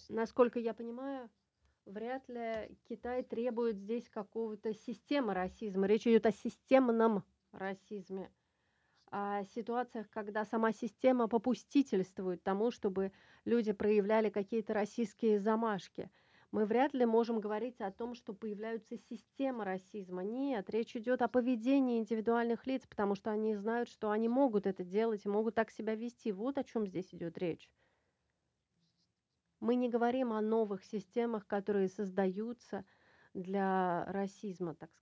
Насколько я понимаю, вряд ли Китай требует здесь какого-то системы расизма. Речь идет о системном расизме, о ситуациях, когда сама система попустительствует тому, чтобы люди проявляли какие-то российские замашки. Мы вряд ли можем говорить о том, что появляются системы расизма. Нет, речь идет о поведении индивидуальных лиц, потому что они знают, что они могут это делать и могут так себя вести. Вот о чем здесь идет речь. Мы не говорим о новых системах, которые создаются для расизма, так